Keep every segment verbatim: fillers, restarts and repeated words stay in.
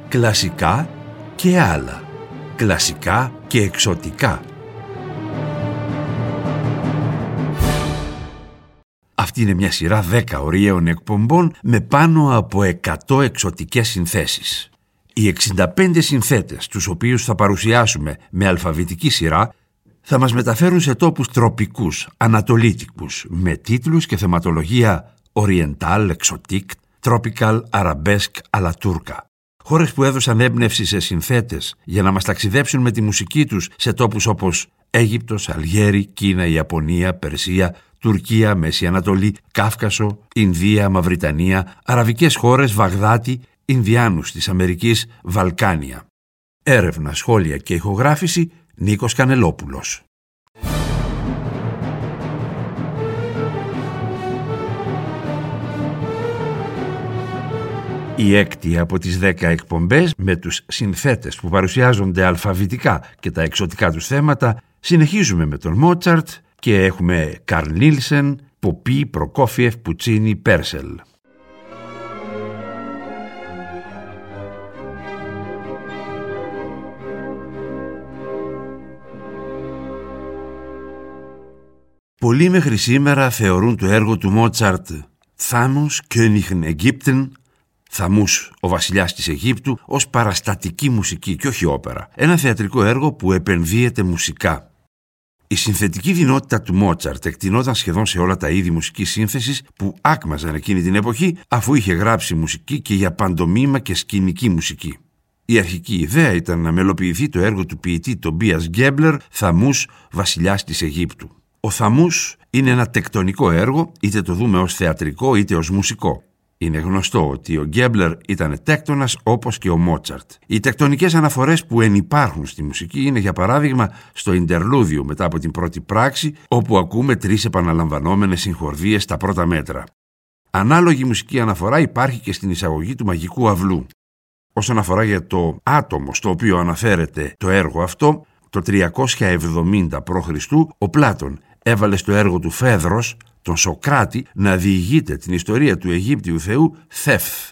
κλασικά και άλλα, κλασικά και εξωτικά. Αυτή είναι μια σειρά δέκα ωριαίων εκπομπών με πάνω από εκατό εξωτικές συνθέσεις. Οι εξήντα πέντε συνθέτες, τους οποίους θα παρουσιάσουμε με αλφαβητική σειρά, θα μας μεταφέρουν σε τόπους τροπικούς, ανατολίτικους, με τίτλους και θεματολογία Oriental, Exotic, Tropical, Arabesque, αλλά Τούρκα. Χώρες που έδωσαν έμπνευση σε συνθέτες για να μας ταξιδέψουν με τη μουσική τους σε τόπους όπως Αίγυπτος, Αλγέρι, Κίνα, Ιαπωνία, Περσία, Τουρκία, Μέση Ανατολή, Κάφκασο, Ινδία, Μαυριτανία, αραβικές χώρες, Βαγδάτη, Ινδιάνους της Αμερικής, Βαλκάνια. Έρευνα, σχόλια και ηχογράφηση Νίκος Κανελόπουλος. Η έκτη από τις δέκα εκπομπές με τους συνθέτες που παρουσιάζονται αλφαβητικά και τα εξωτικά τους θέματα συνεχίζουμε με τον Μότσαρτ και έχουμε Καρλ Νίλσεν, Ποπί, Προκόφιεφ, Πουτσίνι, Πέρσελ. Πολλοί μέχρι σήμερα θεωρούν το έργο του Μότσαρτ «Θάμος Königin Ägypten», Θαμούς, ο βασιλιάς της Αιγύπτου, ως παραστατική μουσική και όχι όπερα. Ένα θεατρικό έργο που επενδύεται μουσικά. Η συνθετική δυνότητα του Μότσαρτ εκτινόταν σχεδόν σε όλα τα είδη μουσικής σύνθεσης που άκμαζαν εκείνη την εποχή, αφού είχε γράψει μουσική και για παντομήμα και σκηνική μουσική. Η αρχική ιδέα ήταν να μελοποιηθεί το έργο του ποιητή Τομπίας Γκέμπλερ, Θαμούς, βασιλιάς της Αιγύπτου. Ο Θαμούς είναι ένα τεκτονικό έργο, είτε το δούμε ως θεατρικό είτε ως μουσικό. Είναι γνωστό ότι ο Γκέμπλερ ήταν τέκτονας όπως και ο Μότσαρτ. Οι τεκτονικές αναφορές που ενυπάρχουν στη μουσική είναι για παράδειγμα στο Ιντερλούδιο μετά από την πρώτη πράξη, όπου ακούμε τρεις επαναλαμβανόμενες συγχορδίες στα πρώτα μέτρα. Ανάλογη μουσική αναφορά υπάρχει και στην εισαγωγή του μαγικού αυλού. Όσον αφορά για το άτομο στο οποίο αναφέρεται το έργο αυτό, το τριακόσια εβδομήντα π.Χ. ο Πλάτων έβαλε στο έργο του Φέδρος τον Σοκράτη να διηγείται την ιστορία του Αιγύπτιου θεού Θεφθ.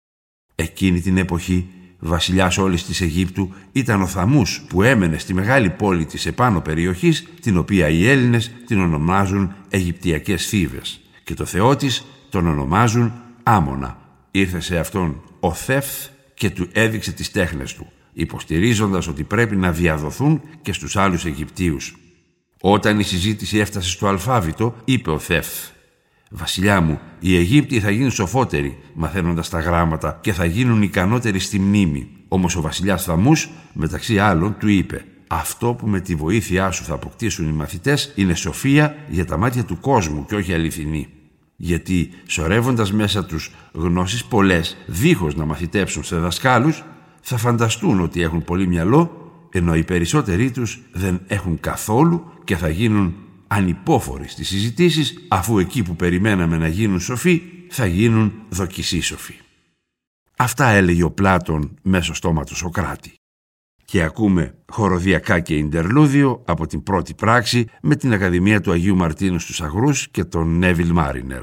Εκείνη την εποχή, βασιλιάς όλης της Αιγύπτου ήταν ο Θαμούς που έμενε στη μεγάλη πόλη της επάνω περιοχής, την οποία οι Έλληνες την ονομάζουν Αιγυπτιακές Θήβες και το θεό της τον ονομάζουν Άμονα. Ήρθε σε αυτόν ο Θεφθ και του έδειξε τις τέχνες του, υποστηρίζοντας ότι πρέπει να διαδοθούν και στους άλλους Αιγυπτίους. Όταν η συζήτηση έφτασε στο αλφάβητο, είπε ο Θεφθ: «Βασιλιά μου, οι Αιγύπτιοι θα γίνουν σοφότεροι μαθαίνοντας τα γράμματα και θα γίνουν ικανότεροι στη μνήμη». Όμως ο βασιλιάς Θαμούς, μεταξύ άλλων, του είπε: «Αυτό που με τη βοήθειά σου θα αποκτήσουν οι μαθητές είναι σοφία για τα μάτια του κόσμου και όχι αληθινή. Γιατί σωρεύοντας μέσα τους γνώσεις πολλές, δίχως να μαθητέψουν σε δασκάλους, θα φανταστούν ότι έχουν πολύ μυαλό, ενώ οι περισσότεροι τους δεν έχουν καθόλου και θα γίνουν ανυπόφοροι στις συζητήσεις, αφού εκεί που περιμέναμε να γίνουν σοφοί, θα γίνουν δοκισίσοφοι». Αυτά έλεγε ο Πλάτων μέσω στόμα του Σοκράτη. Και ακούμε χοροδιακά και Ιντερλούδιο από την πρώτη πράξη με την Ακαδημία του Αγίου Μαρτίνου στους Αγρούς και τον Νέβιλ Μάρινερ.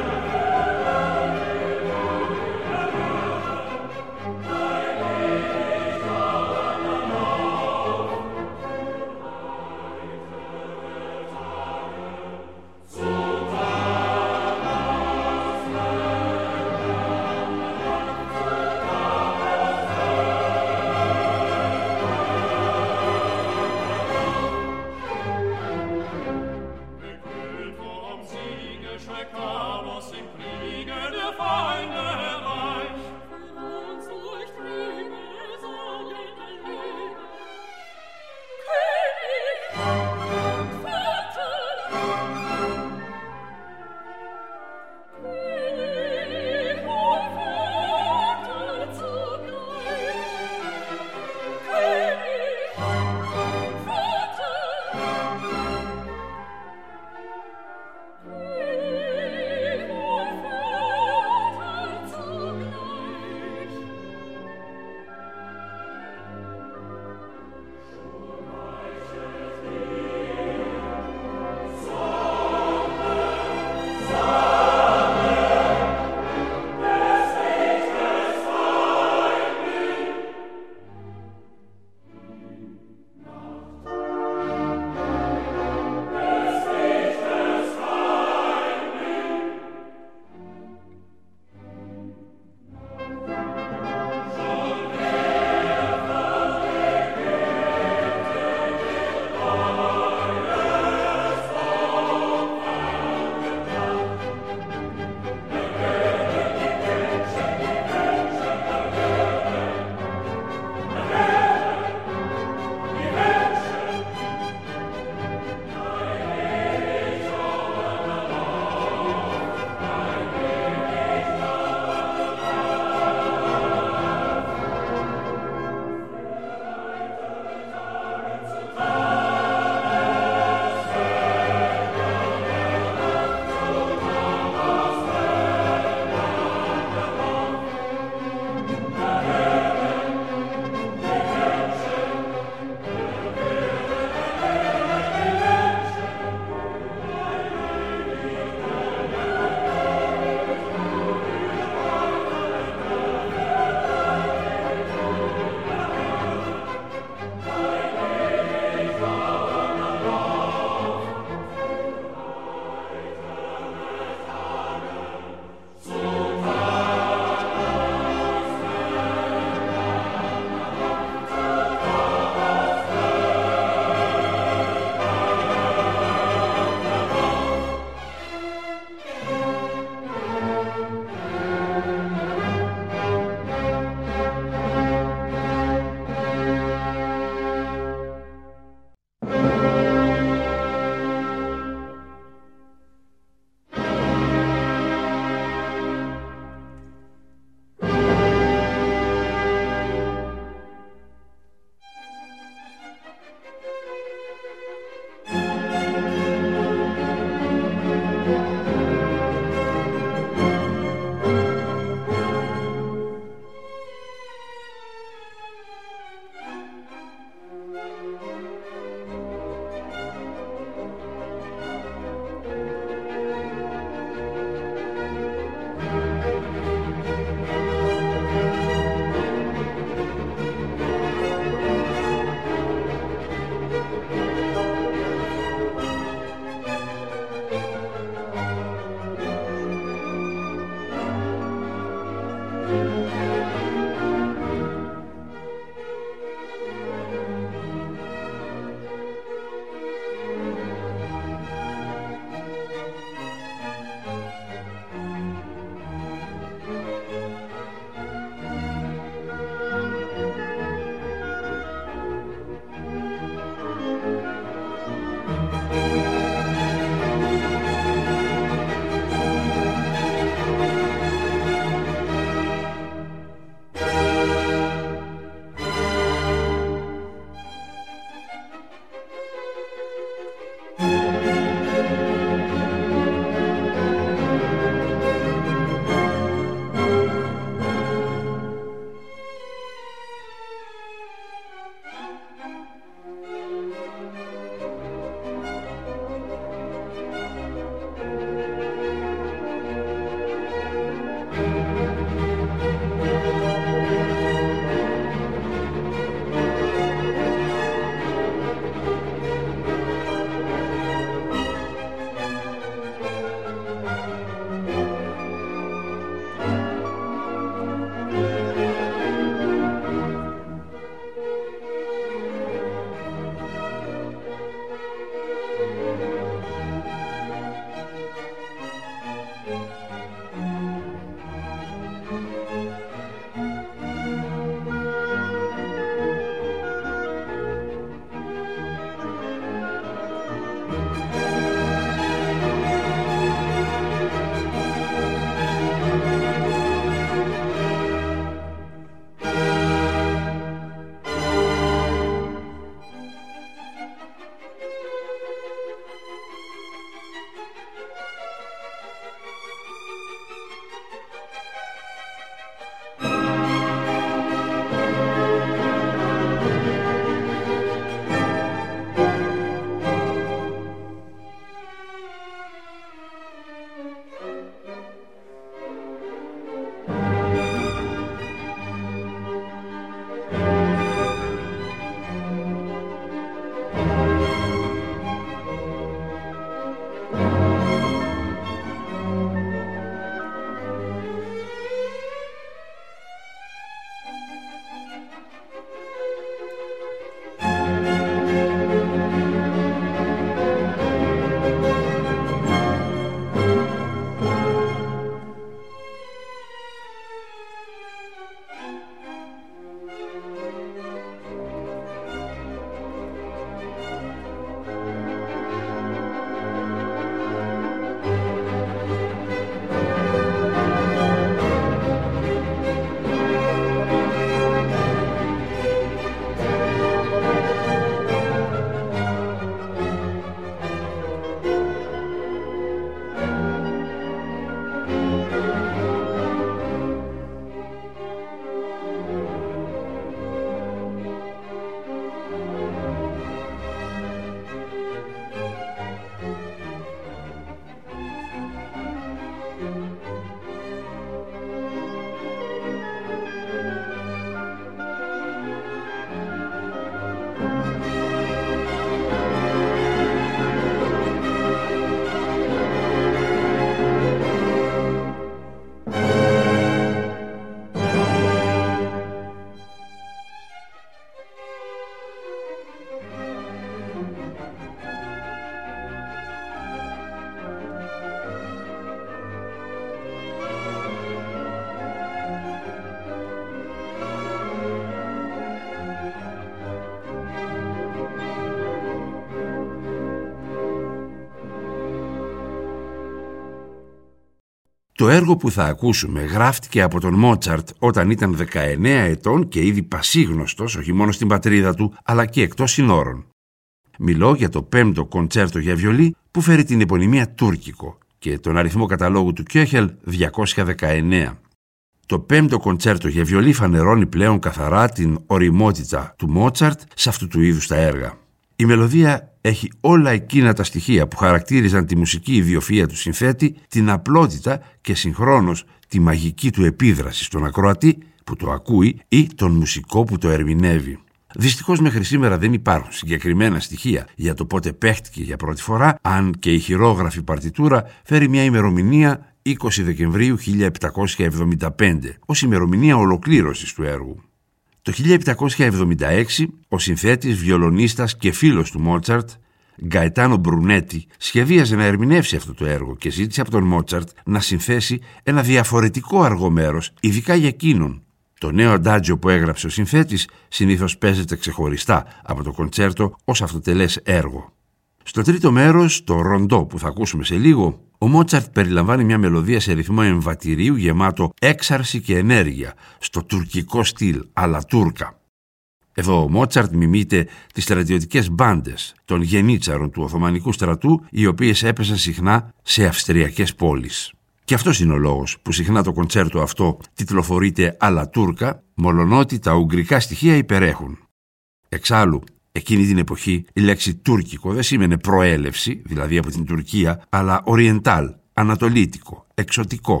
Το έργο που θα ακούσουμε γράφτηκε από τον Μότσαρτ όταν ήταν δεκαεννέα ετών και ήδη πασίγνωστος όχι μόνο στην πατρίδα του αλλά και εκτός συνόρων. Μιλώ για το πέμπτο κοντσέρτο για βιολί που φέρει την επωνυμία τουρκικό και τον αριθμό καταλόγου του Κέχελ διακόσια δεκαεννέα. Το πέμπτο κοντσέρτο για βιολί φανερώνει πλέον καθαρά την ωριμότητα του Μότσαρτ σε αυτού του είδους τα έργα. Η μελωδία έχει όλα εκείνα τα στοιχεία που χαρακτήριζαν τη μουσική ιδιοφυΐα του συνθέτη, την απλότητα και συγχρόνως τη μαγική του επίδραση στον ακροατή που το ακούει ή τον μουσικό που το ερμηνεύει. Δυστυχώς μέχρι σήμερα δεν υπάρχουν συγκεκριμένα στοιχεία για το πότε παίχτηκε για πρώτη φορά, αν και η χειρόγραφη παρτιτούρα φέρει μια ημερομηνία είκοσι Δεκεμβρίου χίλια επτακόσια εβδομήντα πέντε ως ημερομηνία ολοκλήρωσης του έργου. Το χίλια επτακόσια εβδομήντα έξι ο συνθέτης, βιολονίστας και φίλος του Μότσαρτ, Γκαετάνο Μπρουνέτι, σχεδίαζε να ερμηνεύσει αυτό το έργο και ζήτησε από τον Μότσαρτ να συνθέσει ένα διαφορετικό αργό μέρος, ειδικά για εκείνον. Το νέο αντάτζιο που έγραψε ο συνθέτης συνήθως παίζεται ξεχωριστά από το κοντσέρτο ως αυτοτελές έργο. Στο τρίτο μέρος, το ροντό που θα ακούσουμε σε λίγο, ο Μότσαρτ περιλαμβάνει μια μελωδία σε ρυθμό εμβατηρίου γεμάτο έξαρση και ενέργεια, στο τουρκικό στυλ, αλλά τούρκα. Εδώ ο Μότσαρτ μιμείται τις στρατιωτικές μπάντες των γενίτσαρων του Οθωμανικού στρατού, οι οποίες έπαιζαν συχνά σε αυστριακές πόλεις. Και αυτός είναι ο λόγος που συχνά το κοντσέρτο αυτό τιτλοφορείται «αλλά τούρκα», μολονότι τα ουγγρικά στοιχεία υπερέχουν. Εξάλλου, εκείνη την εποχή η λέξη τουρκικό δεν σήμαινε προέλευση, δηλαδή από την Τουρκία, αλλά οριεντάλ, ανατολίτικο, εξωτικό.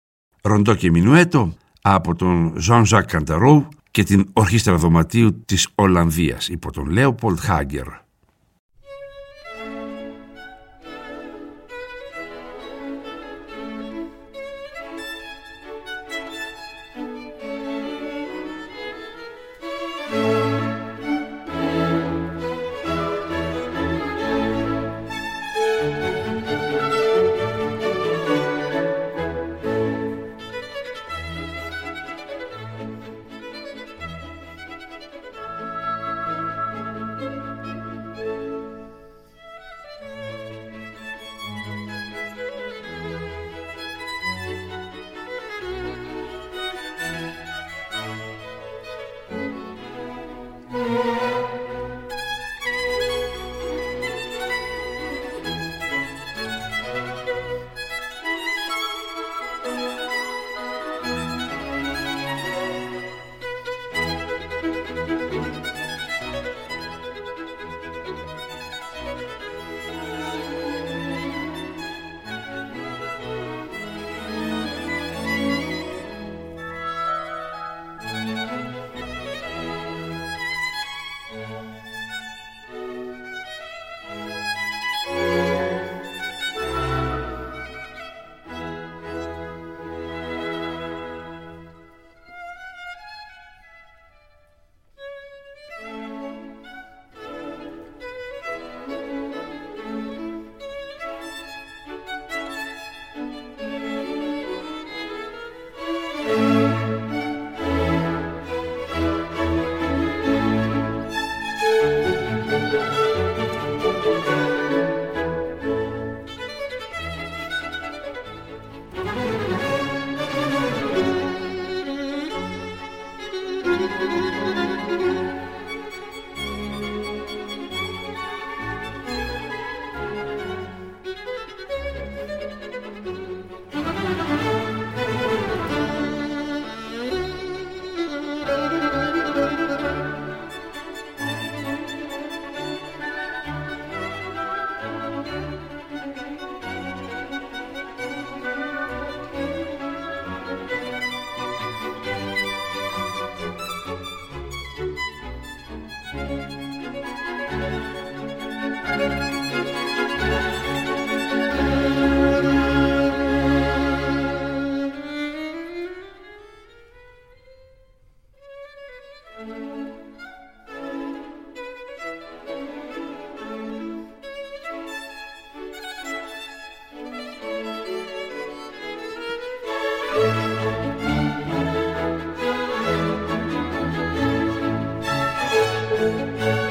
Ροντό και μινουέτο από τον Jean-Jacques Cantaroux και την Ορχήστρα Δωματίου της Ολλανδίας υπό τον Λέοπολντ Χάγκερ. Thank you.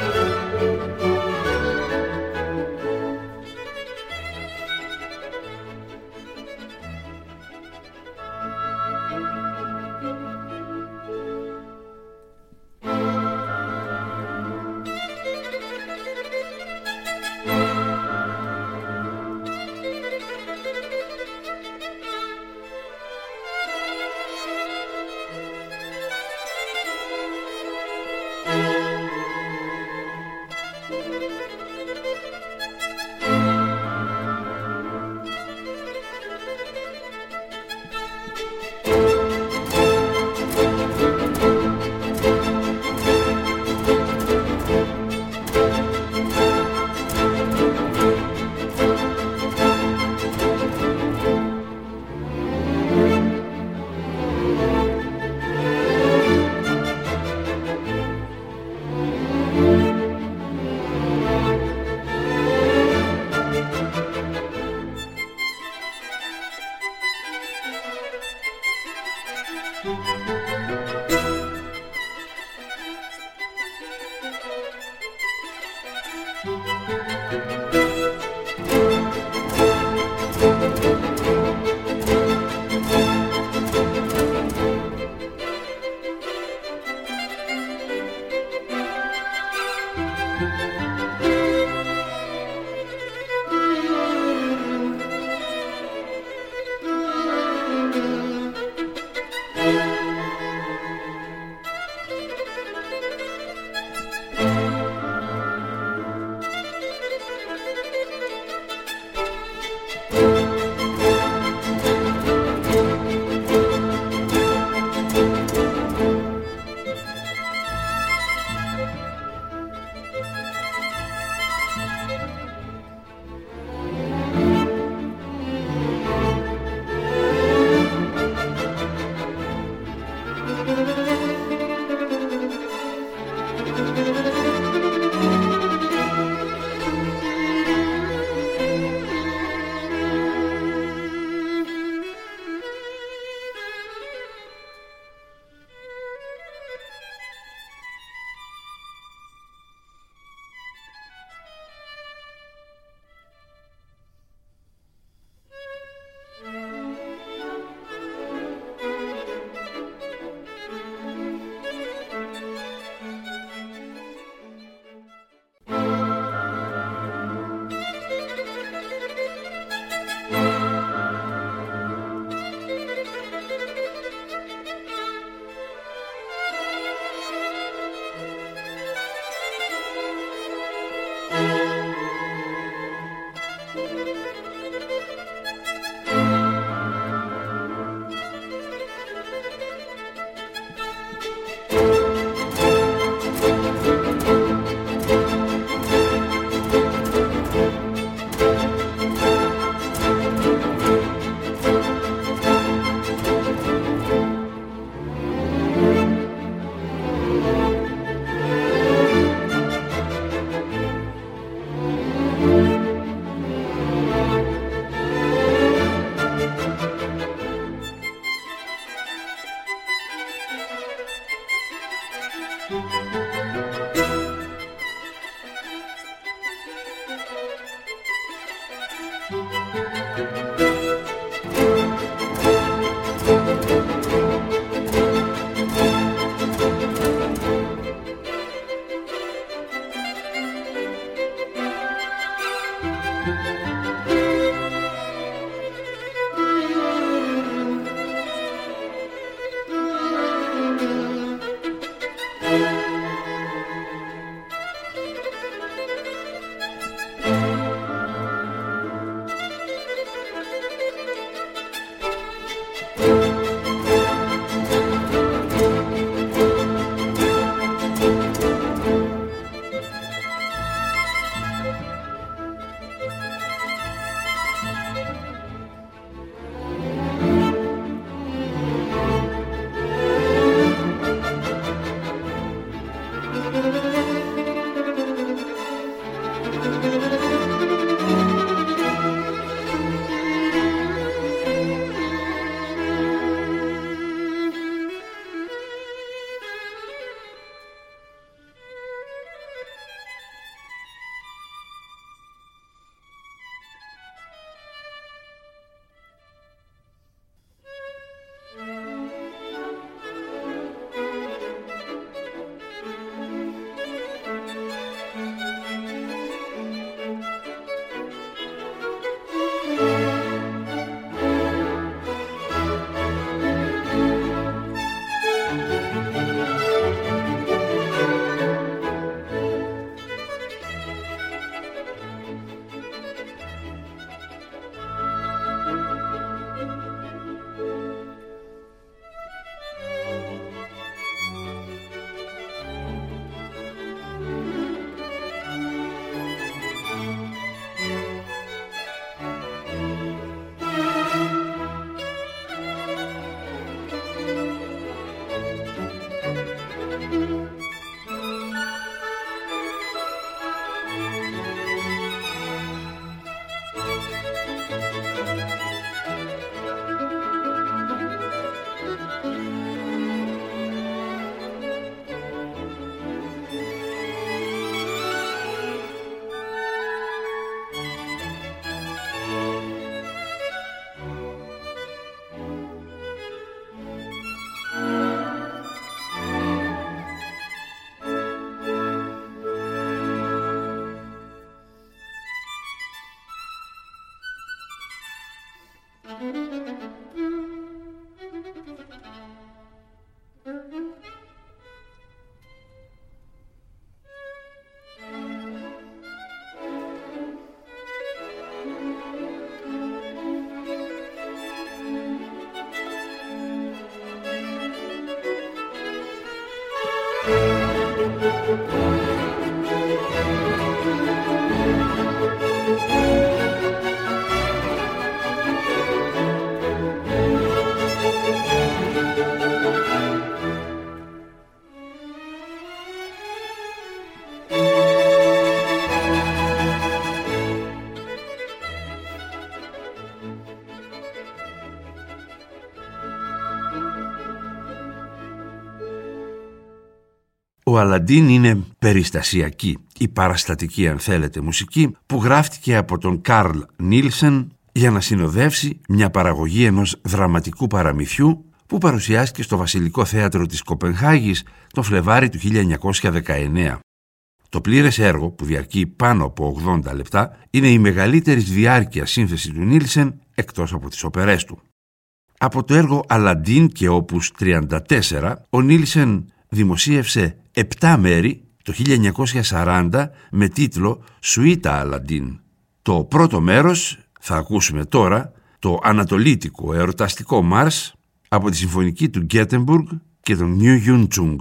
Αλαντίν είναι περιστασιακή ή παραστατική, αν θέλετε, μουσική που γράφτηκε από τον Καρλ Νίλσεν για να συνοδεύσει μια παραγωγή ενός δραματικού παραμυθιού που παρουσιάστηκε στο Βασιλικό Θέατρο της Κοπενχάγης το Φλεβάρι του χίλια εννιακόσια δεκαεννέα. Το πλήρες έργο, που διαρκεί πάνω από ογδόντα λεπτά, είναι η μεγαλύτερης διάρκειας σύνθεση του Νίλσεν εκτός από τις οπερές του. Από το έργο Αλαντίν και όπους τριάντα τέσσερα, ο Νίλσεν δημοσίευσε επτά μέρη το χίλια εννιακόσια σαράντα με τίτλο «Σουίτα Αλαντίν». Το πρώτο μέρος θα ακούσουμε τώρα, το ανατολίτικο εορταστικό Μάρς από τη συμφωνική του Γκέτεμπουργκ και τον Νιου Γιουν-τσουνγκ.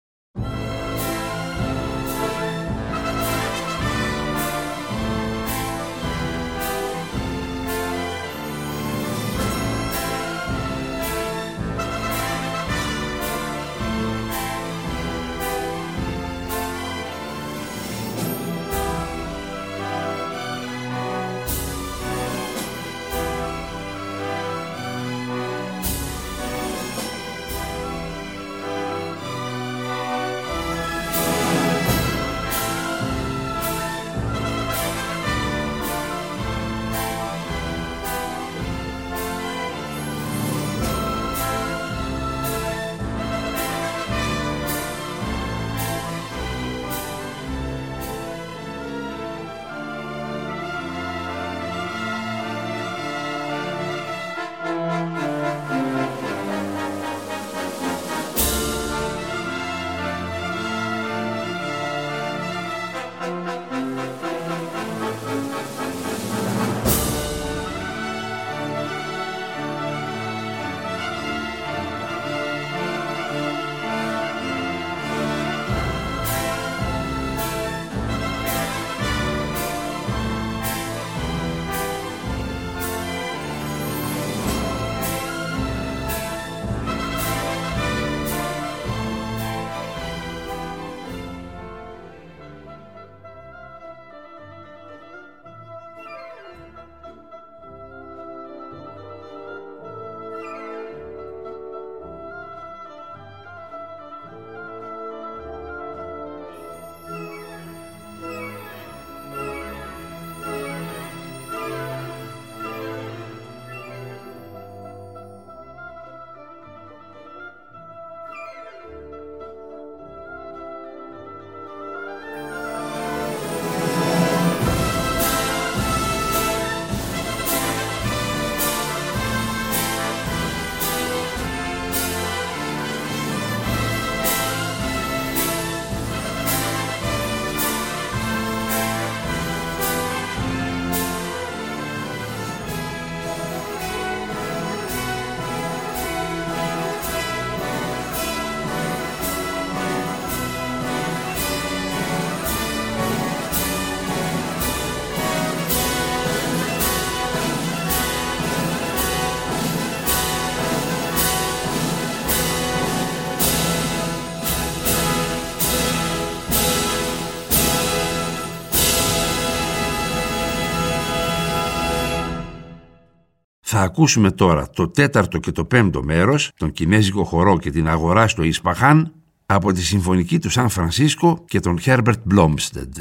Θα ακούσουμε τώρα το τέταρτο και το πέμπτο μέρος, τον Κινέζικο χορό και την αγορά στο Ισπαχάν, από τη συμφωνική του Σαν Φρανσίσκο και τον Herbert Blomstedt.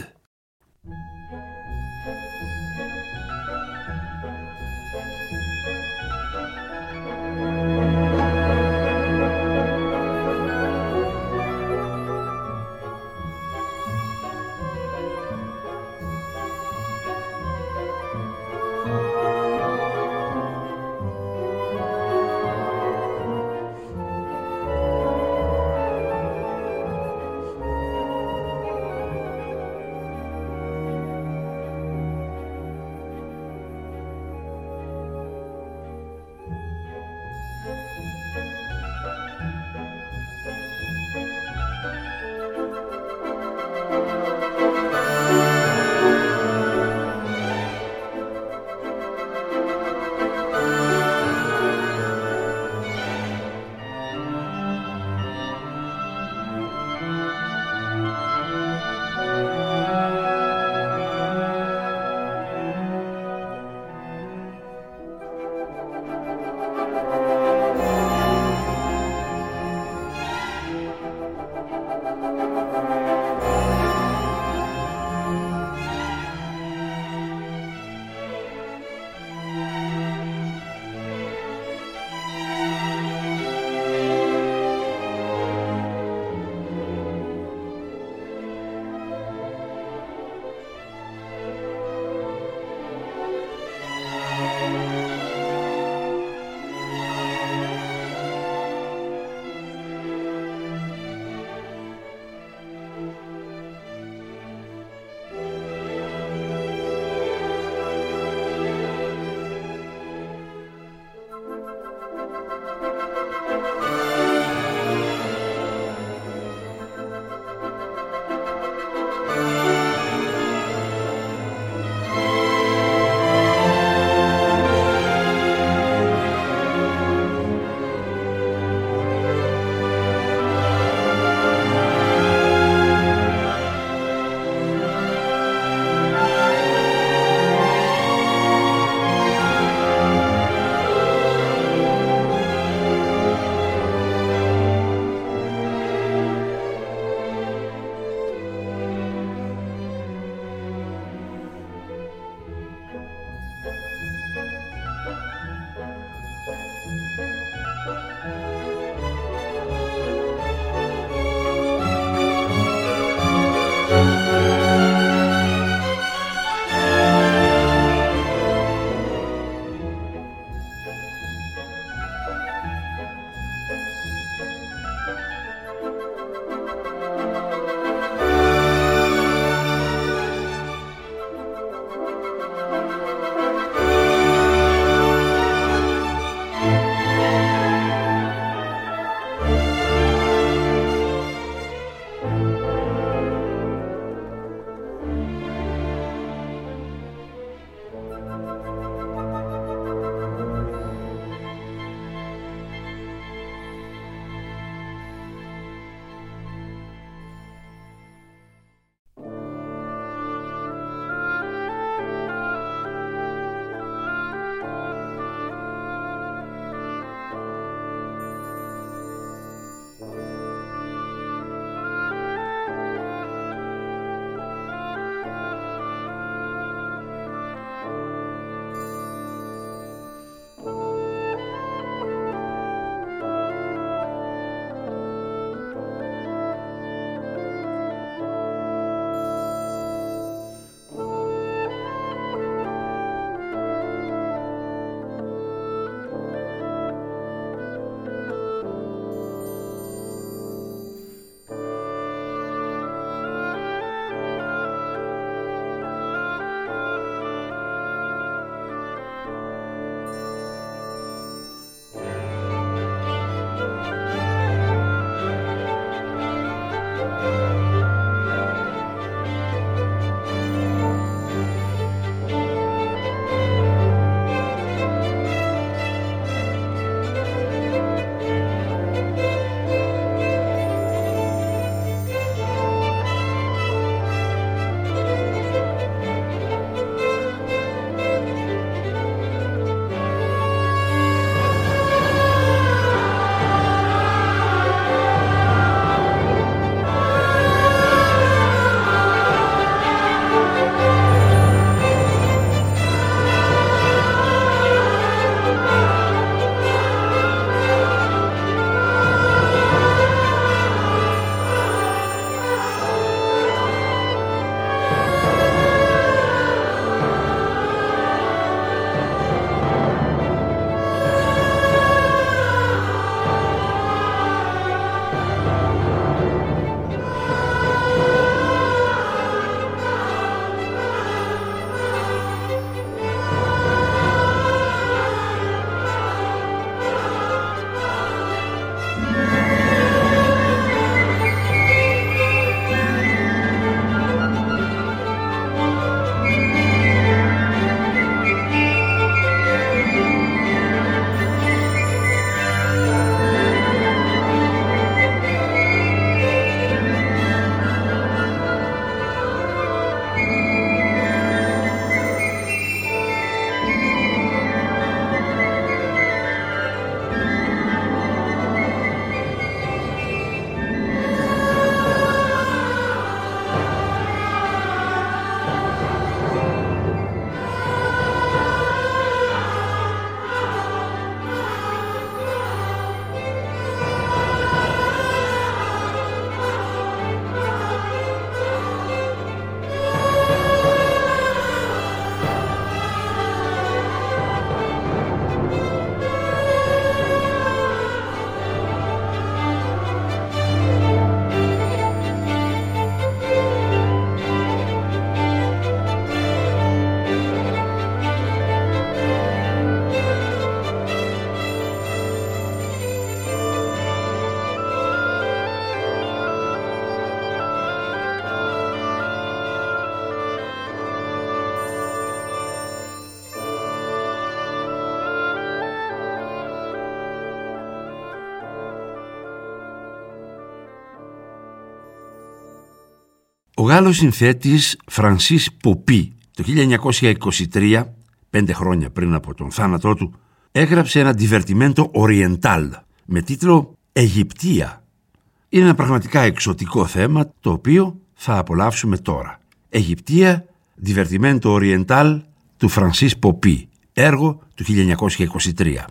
Ο Γάλλος συνθέτης Φρανσίς Ποπί το χίλια εννιακόσια είκοσι τρία, πέντε χρόνια πριν από τον θάνατό του, έγραψε ένα divertimento oriental με τίτλο «Αιγυπτία». Είναι ένα πραγματικά εξωτικό θέμα, το οποίο θα απολαύσουμε τώρα. «Αιγυπτία, divertimento oriental» του Φρανσίς Ποπί, έργο του χίλια εννιακόσια είκοσι τρία.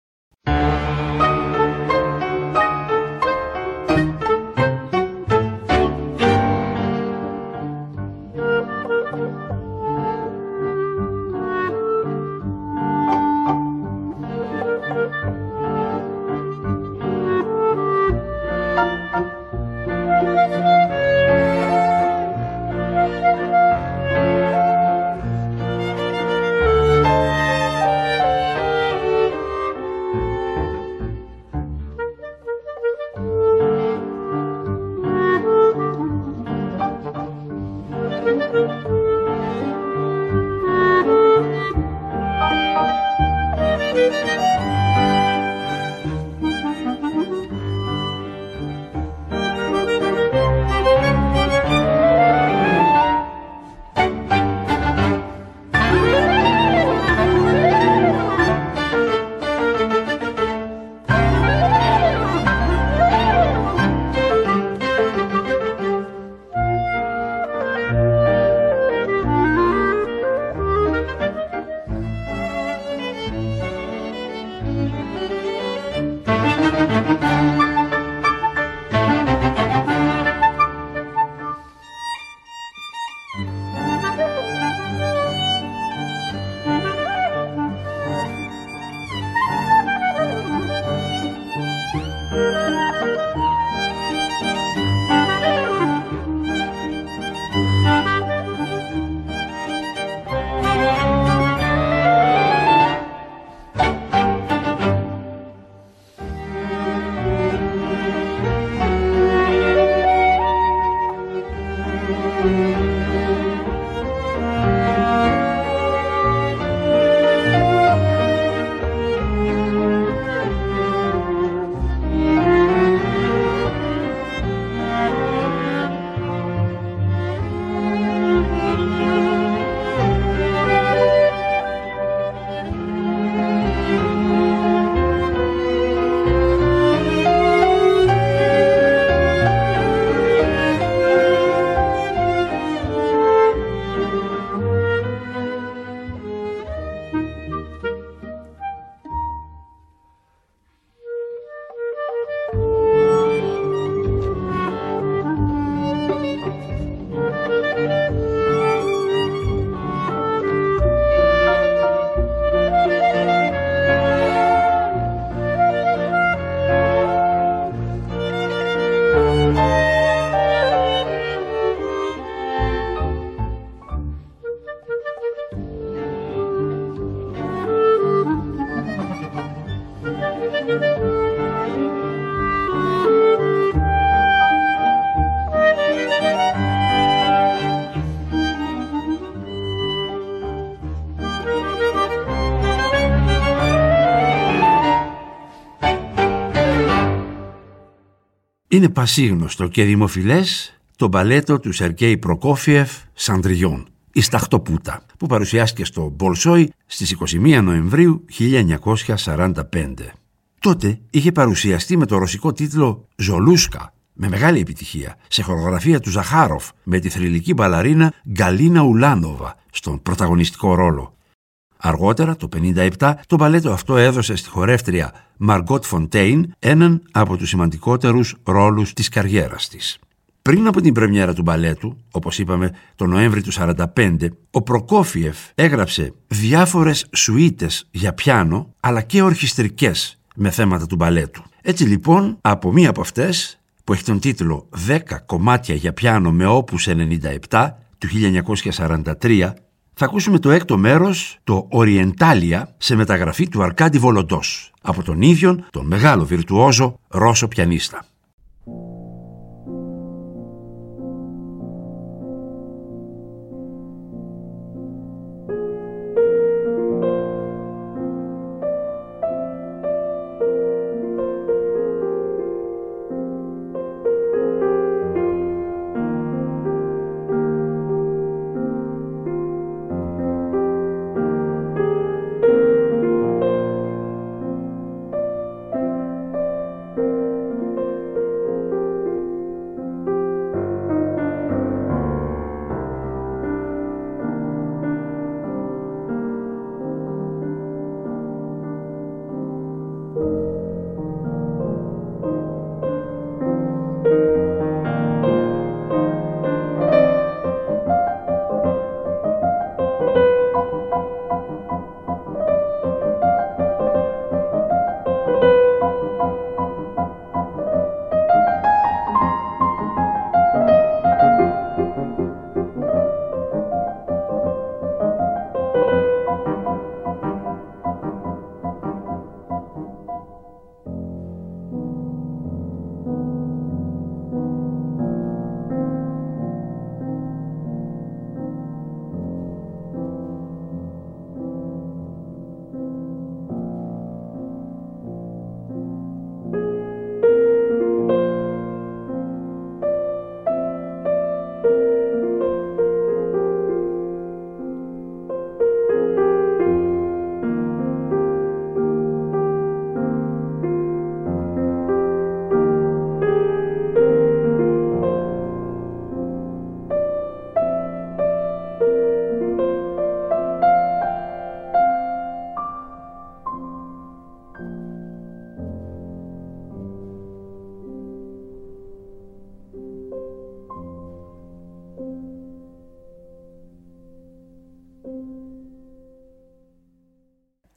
Είναι πασίγνωστο και δημοφιλές το μπαλέτο του Σερκέη Προκόφιεφ «Σαντριόν», η Σταχτοπούτα, που παρουσιάστηκε στο Μπολσόι στις είκοσι μία Νοεμβρίου χίλια εννιακόσια σαράντα πέντε. Τότε είχε παρουσιαστεί με το ρωσικό τίτλο «Ζολούσκα», με μεγάλη επιτυχία, σε χορογραφία του Ζαχάροφ, με τη θρυλική μπαλαρίνα Γκαλίνα Ουλάνοβα στον πρωταγωνιστικό ρόλο. Αργότερα, το χίλια εννιακόσια πενήντα επτά, το μπαλέτο αυτό έδωσε στη χορεύτρια Μαργκότ Φοντέιν έναν από τους σημαντικότερους ρόλους της καριέρας της. Πριν από την πρεμιέρα του μπαλέτου, όπως είπαμε τον Νοέμβρη του χίλια εννιακόσια σαράντα πέντε, ο Προκόφιεφ έγραψε διάφορες σουίτες για πιάνο, αλλά και ορχιστρικές με θέματα του μπαλέτου. Έτσι λοιπόν, από μία από αυτές, που έχει τον τίτλο «δέκα κομμάτια για πιάνο με όπους ενενήντα επτά» του χίλια εννιακόσια σαράντα τρία, θα ακούσουμε το έκτο μέρος, το Orientalia, σε μεταγραφή του Αρκάντι Βολοντός, από τον ίδιον τον μεγάλο βιρτουόζο Ρώσο πιανίστα.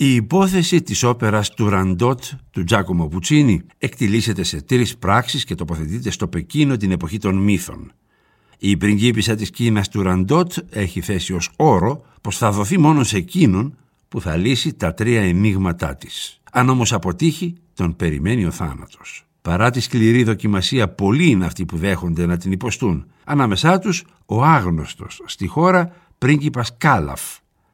Η υπόθεση της όπερας του Ραντότ του Τζάκομο Πουτσίνι εκτιλήσεται σε τρεις πράξεις και τοποθετείται στο Πεκίνο την εποχή των μύθων. Η πριγκίπισσα της Κίνας του Ραντότ έχει θέσει ως όρο πως θα δοθεί μόνο σε εκείνον που θα λύσει τα τρία ενίγματά της. Αν όμως αποτύχει, τον περιμένει ο θάνατος. Παρά τη σκληρή δοκιμασία, πολλοί είναι αυτοί που δέχονται να την υποστούν. Ανάμεσά τους ο άγνωστος στη χώρα πρίγκιπας Κάλαφ.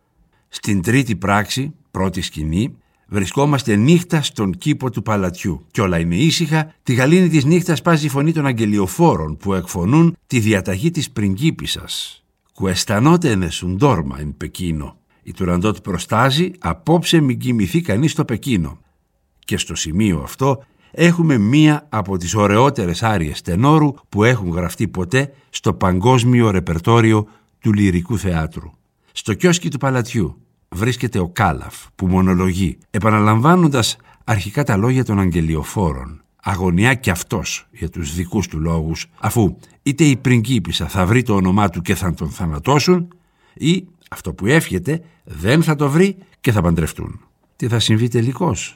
Στην τρίτη πράξη, πρώτη σκηνή, βρισκόμαστε νύχτα στον κήπο του παλατιού κι όλα είναι ήσυχα. Τη γαλήνη της νύχτας πάζει η φωνή των αγγελιοφόρων που εκφωνούν τη διαταγή της πριγκίπισσας. «Κουεστανότε nessun dorma in Πεκίνο». Η Τουραντότ προστάζει «Απόψε μην κοιμηθεί κανείς στο Πεκίνο». Και στο σημείο αυτό έχουμε μία από τις ωραιότερες άριες τενόρου που έχουν γραφτεί ποτέ στο παγκόσμιο ρεπερτόριο του λυρικού θεάτρου. Στο κιόσκι του παλατιού βρίσκεται ο Κάλαφ που μονολογεί, επαναλαμβάνοντας αρχικά τα λόγια των αγγελιοφόρων. Αγωνιά κι αυτός για τους δικούς του λόγους, αφού είτε η πριγκίπισσα θα βρει το όνομά του και θα τον θανατώσουν, ή αυτό που εύχεται δεν θα το βρει και θα παντρευτούν. Τι θα συμβεί τελικώς?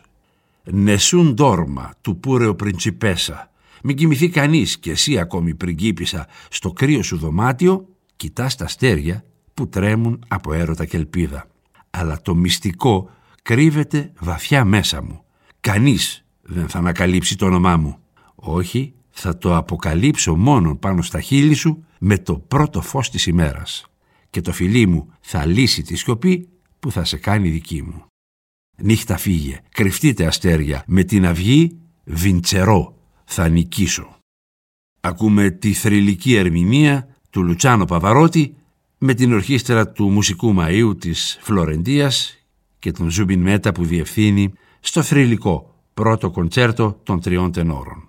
«Nessun dorma του πούρεο πριντζιπέσα». Μην κοιμηθεί κανείς και εσύ ακόμη πριγκίπισσα στο κρύο σου δωμάτιο, κοιτάς τα αστέρια που τρέμουν από έρωτα και ελπίδα. Αλλά το μυστικό κρύβεται βαθιά μέσα μου. Κανείς δεν θα ανακαλύψει το όνομά μου. Όχι, θα το αποκαλύψω μόνο πάνω στα χείλη σου με το πρώτο φως της ημέρας. Και το φιλί μου θα λύσει τη σιωπή που θα σε κάνει δική μου. Νύχτα φύγε, κρυφτείτε αστέρια, με την αυγή Βιντσερό, θα νικήσω. Ακούμε τη θρυλική ερμηνεία του Λουτσάνο Παβαρότη με την ορχήστρα του Μουσικού Μαΐου της Φλωρεντίας και τον Ζούμπιν Μέτα που διευθύνει στο θρυλικό πρώτο κοντσέρτο των τριών τενόρων.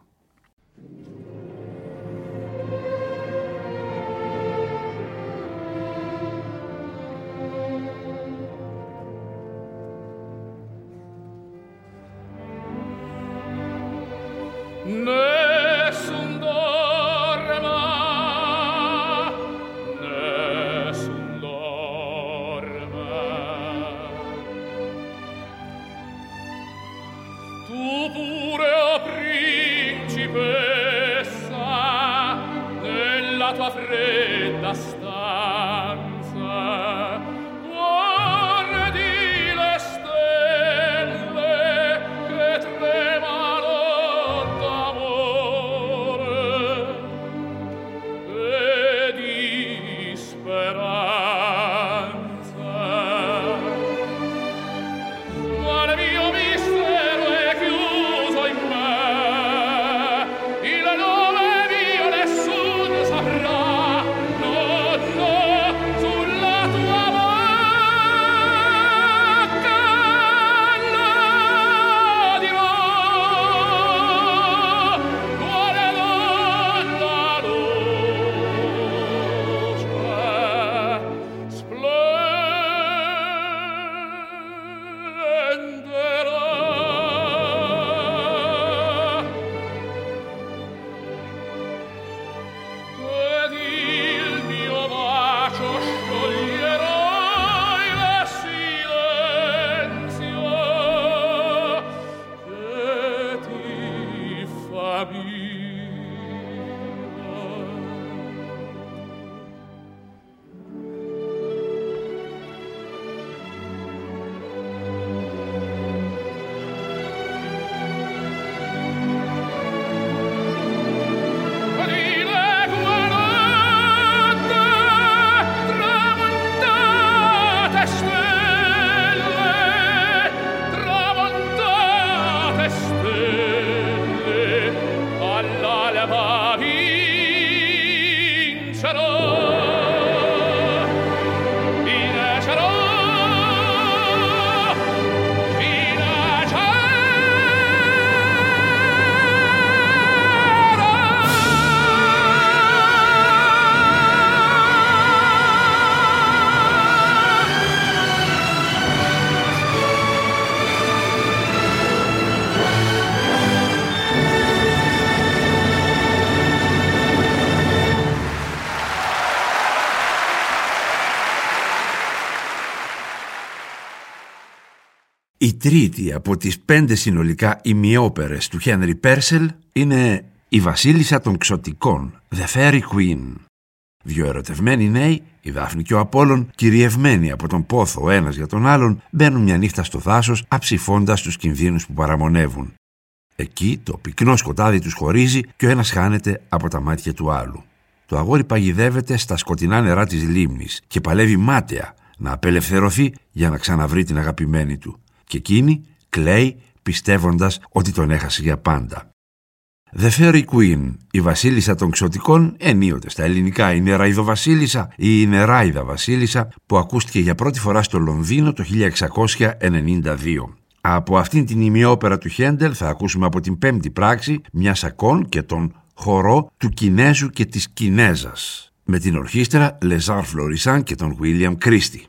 Η τρίτη από τις πέντε συνολικά ημιόπερες του Χένρι Πέρσελ είναι «Η Βασίλισσα των Ξωτικών», The Fairy Queen. Δύο ερωτευμένοι νέοι, η Δάφνη και ο Απόλλων, κυριευμένοι από τον πόθο ο ένας για τον άλλον, μπαίνουν μια νύχτα στο δάσος αψηφώντας τους κινδύνους που παραμονεύουν. Εκεί το πυκνό σκοτάδι τους χωρίζει και ο ένας χάνεται από τα μάτια του άλλου. Το αγόρι παγιδεύεται στα σκοτεινά νερά της λίμνης και παλεύει μάταια να απελευθερωθεί για να ξαναβρει την αγαπημένη του. Και εκείνη κλαίει πιστεύοντας ότι τον έχασε για πάντα. The Fairy Queen, η Βασίλισσα των Ξωτικών, ενίοτε στα ελληνικά η Νεραϊδοβασίλισσα ή η Νεράιδα Βασίλισσα, που ακούστηκε για πρώτη φορά στο Λονδίνο το χίλια εξακόσια ενενήντα δύο. Από αυτήν την ημιόπερα του Χέντελ θα ακούσουμε από την πέμπτη πράξη μια σακών και τον χορό του Κινέζου και της Κινέζας, με την ορχήστρα Λεζάρ Φλωρισάν και τον Βίλιαμ Κρίστη.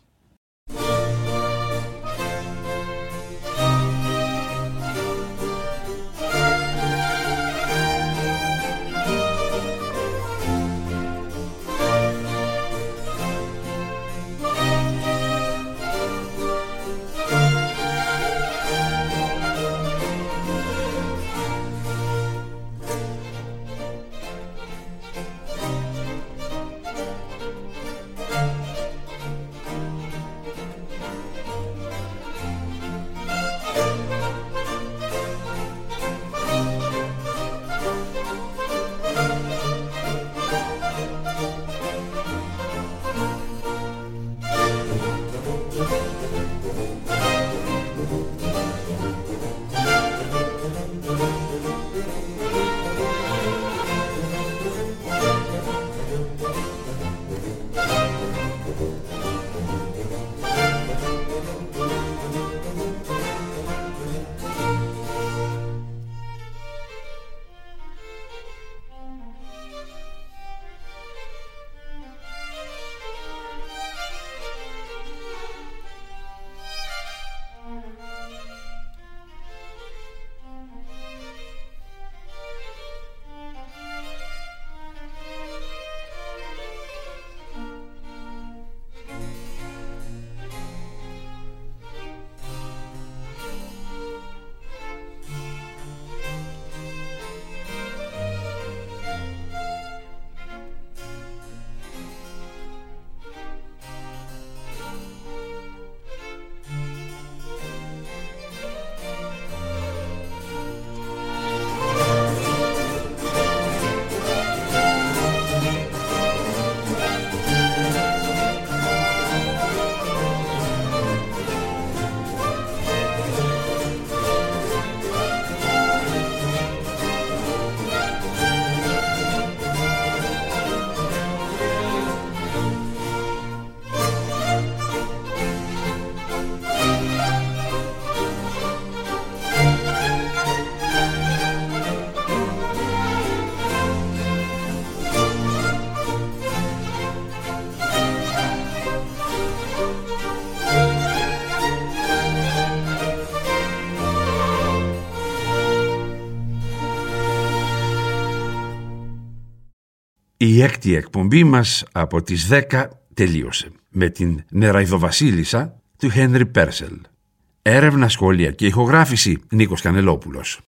Η έκτη εκπομπή μας από τις δέκα τελείωσε με την Νεραϊδοβασίλισσα του Χένρι Πέρσελ. Έρευνα, σχόλια και ηχογράφηση Νίκος Κανελόπουλος.